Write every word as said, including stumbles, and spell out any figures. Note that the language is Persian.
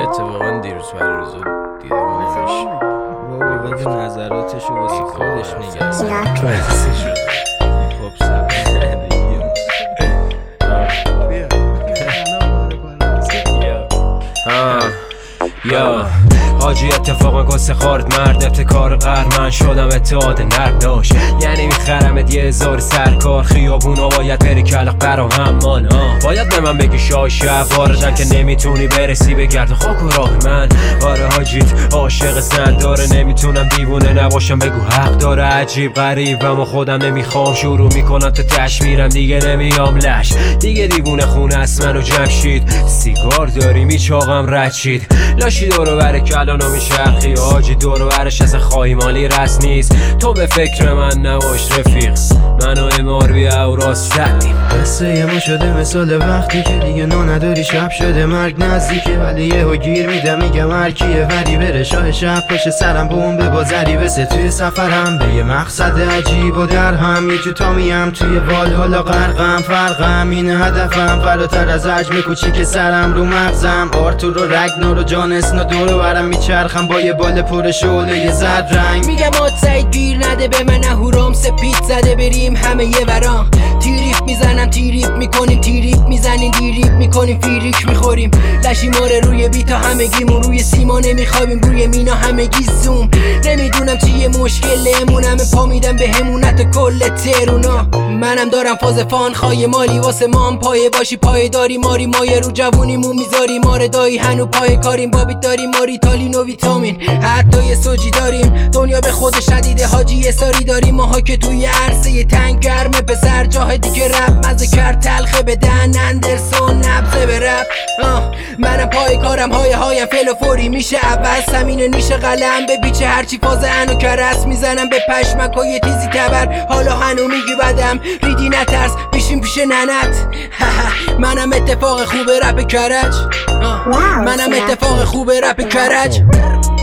اتفاقا دیروز پریروز دیده بودمش. بابا بده نظراتشو واسه خودش نگه. خب سب یا حاجی اتفاقا گسه خارد مرد ابتکار قهر من شدم اتحاد نرم داشت یعنی میخرمت یه هزار سرکار خیابونا باید بری کلق برا همان ها باید به من بگی شاه شب واردن که نمیتونی برسی به گرد خاک و راه من آره حاجیت عاشق زن داره نمیتونم دیوونه نباشم بگو حق داره عجیب غریب اما خودم نمیخوام شروع میکنم تو تش میرم دیگه نمیام لش دیگه دیوونه خونه است منو جمشید سیگار داری میچاقم رچید لاشی دورو بره کلانو میشرخی حاجی دورو برش از خواهی مالی رس نیست تو به فکر من نباش رفیق منو امار بی اوراس ردیم قصه ما شده مثال وقتی که دیگه نو نداری شب شده مرگ نزدیکه ولی یهو گیر میدم میگم هرکیه وری بره شاه شب پشت سرم بمب با ذری بسه توی سفرم به یه مقصد عجیب و در هم یه جو تامیم توی وال حالا غرقم فرقم این هدفم فراتر از حجم کوچیک سرم رو مغزم آرتور و رگنار و جان اسنا دورو برم میچرخم با یه بال پر شعله یه زرد رنگ میگم آت سعید گیر نده به من اهورام سپید زده بریم همه یه ورام تیریف میزنم تیریف میکنیم تیریف میزنیم دیریف میکنیم فیریک میخوریم لشی ماره روی بیتا همگیمون روی سیما نمیخوابیم روی مینا همگی زوم نمیدونم چیه مشکلمون همه پا میدم به همونت کل ترونا منم دارم فاز فان خواهی مالی واسه مام پایه باشی پایه داری ماری مایه رو جوونیمون میذاری ماره دایی هنو پای کاریم بابیت داریم ماری تالین و ویتامین حتی یه سوجی داریم دنیا به خود شدیده حاجی یه ساری داریم ماها که توی عرصه تنگ گرمه پسر جاهدی که رب مزه کرد تلخه بدن اندرسون نبزه به رب منم پای کارم های هایم فل و فوری میشه اول سمین نیشه قلم به بیچه هرچی فاز انو کرس میزنم به پشمک و یه تیزی تبر حالا هنو میگی بدم ریدی نترس بیشیم پیش ننت منم اتفاق خوبه رپ کرج منم اتفاق خوبه رپ کرج